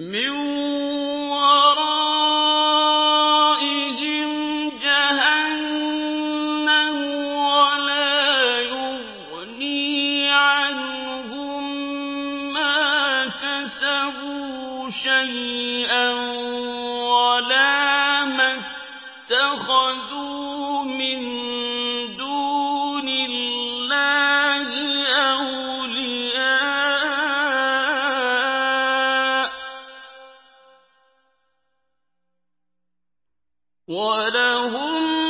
مِّن وَرَائِهِمْ جَهَنَّمُ وَلَا يُغْنِي عَنْهُم مَّا كَسَبُوا شَيْئًا وَلَا مَا اتَّخَذُوا مِن دُونِ اللَّهِ أَوْلِيَاءَ ۖ وَلَهُمْ